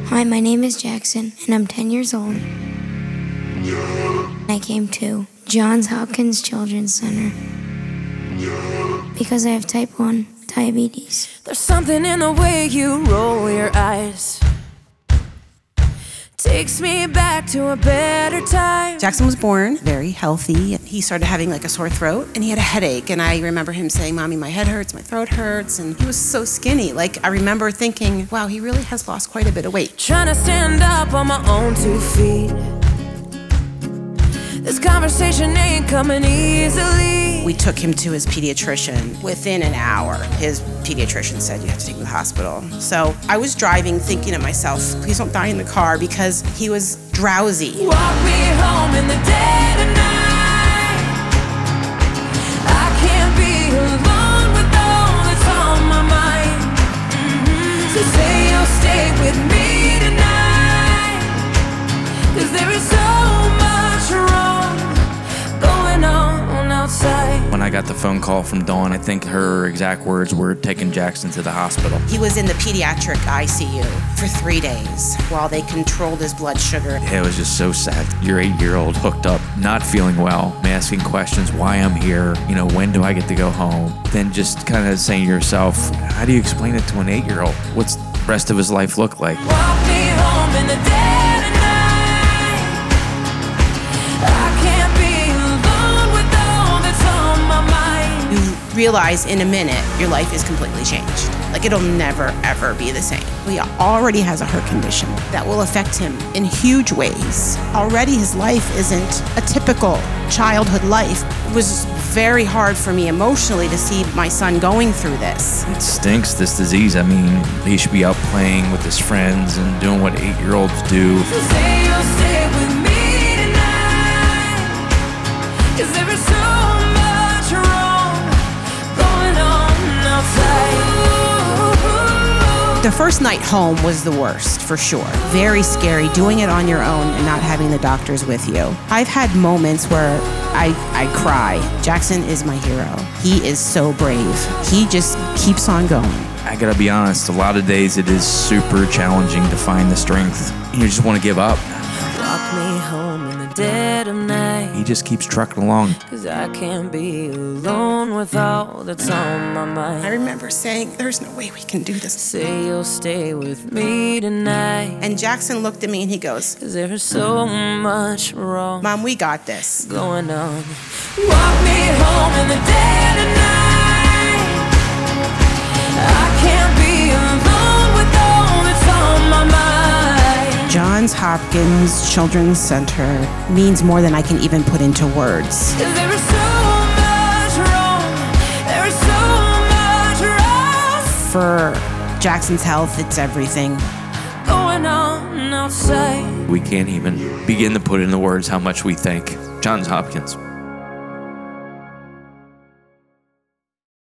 Hi, my name is Jackson, and I'm 10 years old. I came to Johns Hopkins Children's Center because I have type 1 diabetes. There's something in the way you roll your eyes. Takes me back to a better time. Jackson was born very healthy. He started having like a sore throat and he had a headache. And I remember him saying, "Mommy, my head hurts, my throat hurts." And he was so skinny. Like, I remember thinking, wow, he really has lost quite a bit of weight. Trying to stand up on my own 2 feet. This conversation ain't coming easily. We took him to his pediatrician. Within an hour, his pediatrician said, "You have to take him to the hospital." So I was driving thinking to myself, please don't die in the car, because he was drowsy. Walk me home in the dead of night. I can't be alone with all that's on my mind. So say you'll stay with me tonight, 'cause there is so much wrong going on outside. When I got the phone call from Dawn, I think her exact words were taking Jackson to the hospital. He was in the pediatric ICU for 3 days while they controlled his blood sugar. It was just so sad. Your 8-year-old hooked up, not feeling well, asking questions, why I'm here, when do I get to go home? Then just kind of saying to yourself, how do you explain it to an 8-year-old? What's the rest of his life look like? Walk me home in the dead of night. I can't be alone with all that's on my mind. You realize in a minute your life is completely changed. Like, it'll never, ever be the same. He already has a heart condition that will affect him in huge ways. Already his life isn't a typical childhood life. It was very hard for me emotionally to see my son going through this. It stinks, this disease. I mean, he should be out playing with his friends and doing what 8-year-olds do. So say you'll stay with me tonight, 'cause there is so much wrong going on outside. The first night home was the worst, for sure. Very scary, doing it on your own and not having the doctors with you. I've had moments where I cry. Jackson is my hero. He is so brave. He just keeps on going. I gotta be honest, a lot of days it is super challenging to find the strength. You just want to give up. Walk me home in the dead of night, He just keeps trucking along. 'cause I can't be alone with all that's on my mind. I remember saying, there's no way we can do this. Say you'll stay with me tonight, And Jackson looked at me and he goes, 'cause there is so much wrong "Mom, we got this." going on. Walk me home in the dead of night. I can't be alone with all that's on my mind. Johns Hopkins Children's Center means more than I can even put into words. 'Cause there is so much wrong. There is so much wrong For Jackson's health, it's everything. going on outside. We can't even begin to put into words how much we thank Johns Hopkins.